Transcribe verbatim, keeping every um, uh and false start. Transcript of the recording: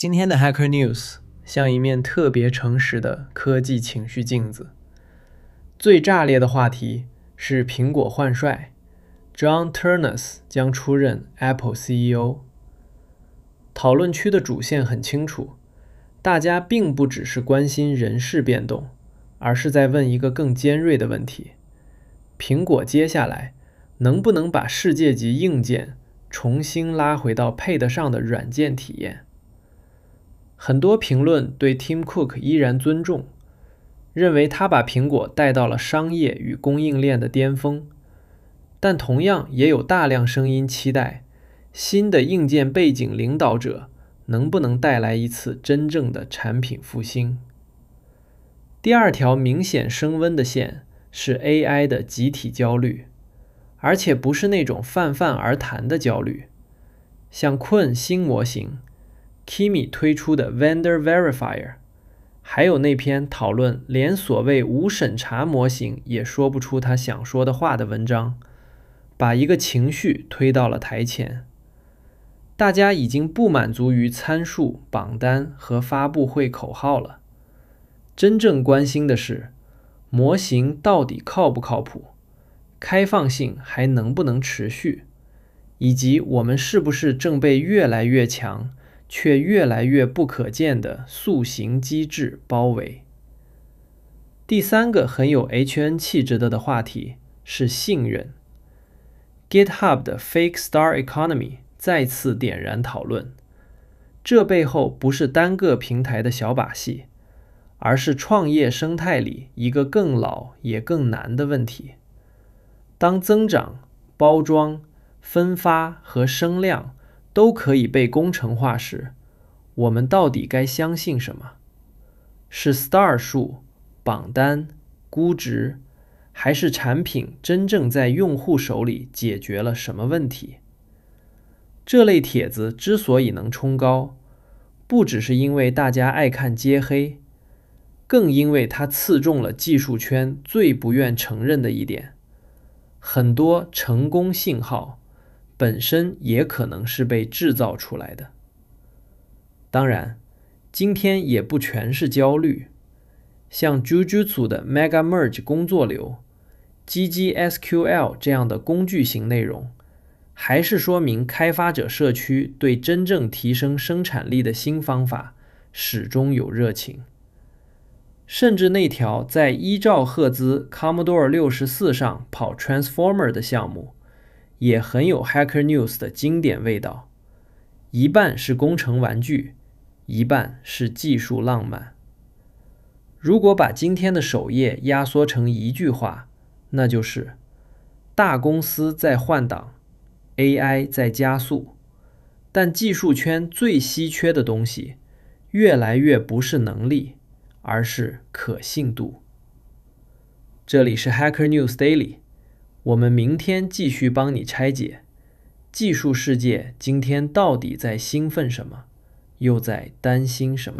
今天的 Hacker News 像一面特别诚实的科技情绪镜子。最炸裂的话题是苹果换帅 ，John Ternus 将出任 Apple C E O。讨论区的主线很清楚，大家并不只是关心人事变动，而是在问一个更尖锐的问题：苹果接下来能不能把世界级硬件重新拉回到配得上的软件体验？很多评论对 Tim Cook 依然尊重，认为他把苹果带到了商业与供应链的巅峰，但同样也有大量声音期待新的硬件背景领导者能不能带来一次真正的产品复兴。第二条明显升温的线是 A I 的集体焦虑，而且不是那种泛泛而谈的焦虑，像 Qwen 新模型Kimi 推出的 Vendor Verifier， 还有那篇讨论连所谓无审查模型也说不出他想说的话的文章，把一个情绪推到了台前。大家已经不满足于参数、榜单和发布会口号了，真正关心的是模型到底靠不靠谱，开放性还能不能持续，以及我们是不是正被越来越强却越来越不可见的塑形机制包围。第三个很有 H N 气质的的话题是信任。GitHub 的 Fake Star Economy 再次点燃讨论，这背后不是单个平台的小把戏，而是创业生态里一个更老也更难的问题。当增长、包装、分发和声量都可以被工程化时，我们到底该相信什么？是 Star 数、榜单、估值，还是产品真正在用户手里解决了什么问题？这类帖子之所以能冲高，不只是因为大家爱看揭黑，更因为它刺中了技术圈最不愿承认的一点：很多成功信号本身也可能是被制造出来的。当然，今天也不全是焦虑，像 Jujutsu 的 Mega Merge 工作流、G G S Q L 这样的工具型内容，还是说明开发者社区对真正提升生产力的新方法始终有热情。甚至那条在依照赫兹 Commodore 六十四上跑 Transformer 的项目，也很有 Hacker News 的经典味道，一半是工程玩具，一半是技术浪漫。如果把今天的首页压缩成一句话，那就是大公司在换挡， A I 在加速，但技术圈最稀缺的东西越来越不是能力，而是可信度。这里是 Hacker News Daily， 我们明天继续帮你拆解技术世界今天到底在兴奋什么，又在担心什么。